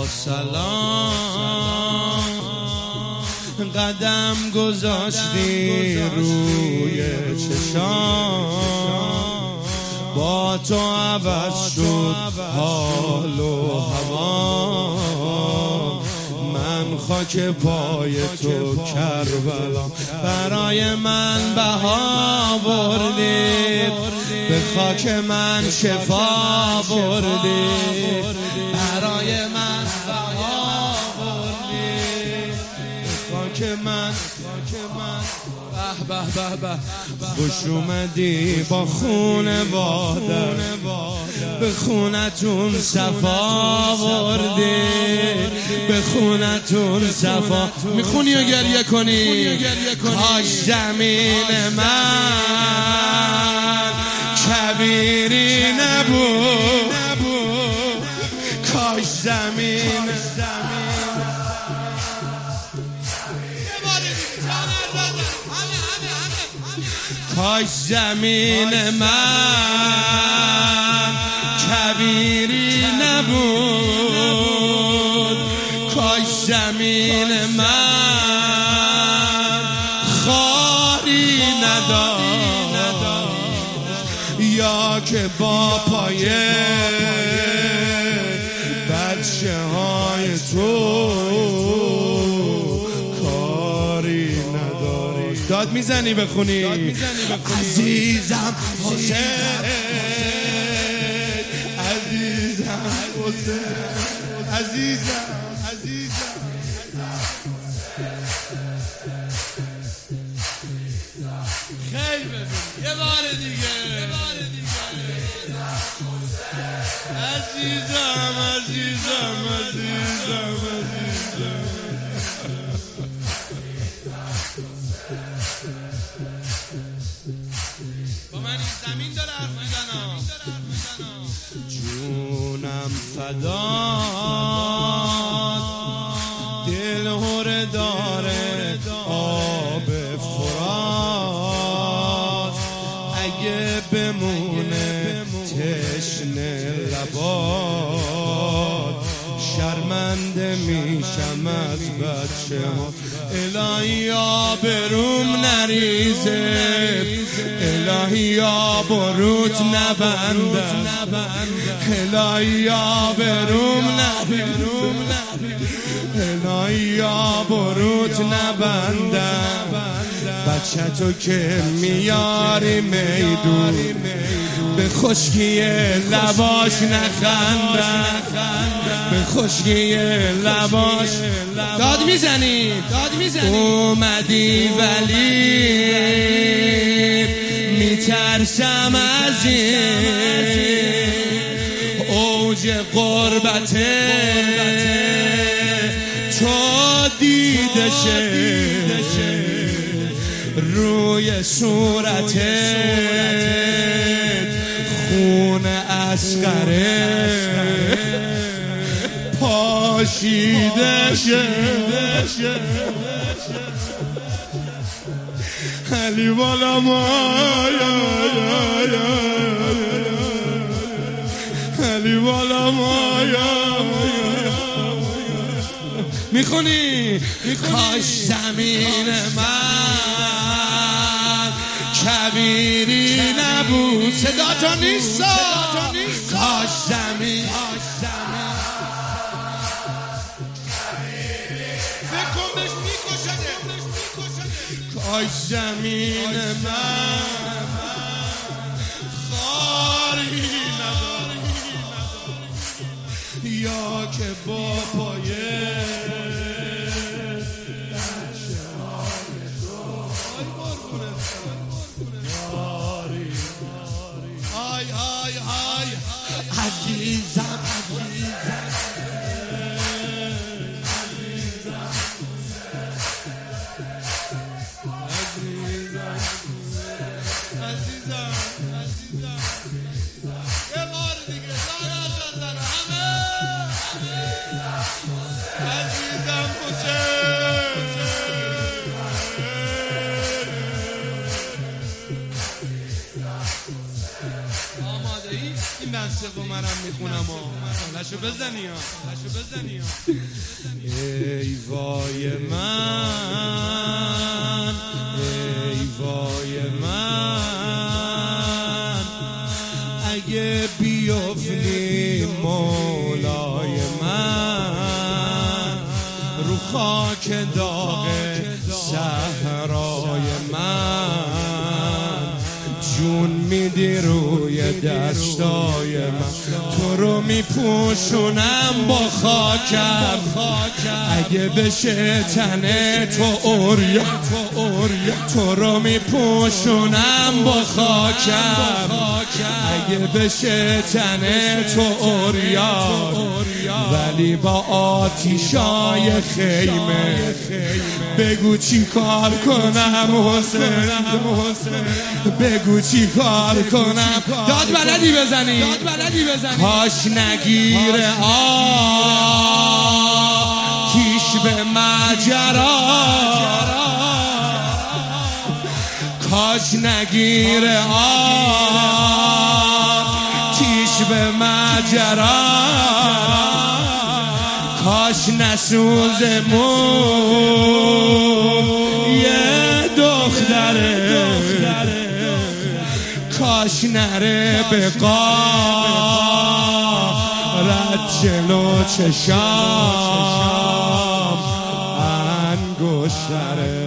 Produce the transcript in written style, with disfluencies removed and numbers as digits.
سلام قدم گذاشتی روی چشام، با تو عوض شد حال و هوا. من خاک پای تو کربلا، برای من بها بردی، به خاک من شفا بردی، برای من بها بردی، به خاک من. به به به خوش اومدی با خونواده، به خونتون صفا بردی، به خونتون صفا. میخونی و گریه کنی. کاش زمین من کبیری نبود، کاش زمین کاش زمین من کبیری نبود، کاش زمین من خاری نداشت، یا که با پایه بچه های تو کاری نداشت. داد میزنی بخونی. عزیزم حسین، عزیزم حسین، عزیزم خیلی ببین یه بار دیگه. عزیزم عزیزم عزیزم با من این زمین داره حرف میزنم. جونم فداد، دل هره داره آب فرات، اگه بمونه تشنه لبات، شرمنده میشم از بچه ها. الهی آبروم نریزه، الهی آبروت نبنده، الهی آبروم نریزه، الهی آبروت نبنده. بچه تو که میاری میدون، به خشکی لباش نخنده، به خشکی لباش. داد میزنی. اومدی ولی میترسم از این اوج قربته تو دیده شه روی صورتت، خون اصغره پاشیده شه. علی والا مایا، علی والا مایا. میخونی. کاش زمین من کبیری نبود. صدا تا نیست. کاش زمین فکر بهش میکشده. کاش زمین من خاری نداشت، یا که با پایه عزیزم یه بار دیگه دارم همه عزیزم حسین. آماده ای؟ این بنسه با منم میخواد. بخونم لشو بزنی ای وای من، ای وای من، اگه بیفتی مولای من رو خاک داغ صحرای من، جون میدی روی دشتای من، تو رو میپوشونم با خاکم، اگه بشه تنه تو اوریا، تو رو میپوشونم با خاکم، اگه بشه تنه تو اوریا، ولی با آتیشای خیمه بگو چی کار کنم حسین، بگو چی کار کنم. داد بلدی بزنی کاش نگیره آتیش به ماجرا، کاش نگیره آتیش به ماجرا، کاش نسوزه یه دختره، کاش نره به قارت جلو چشام انگشتره.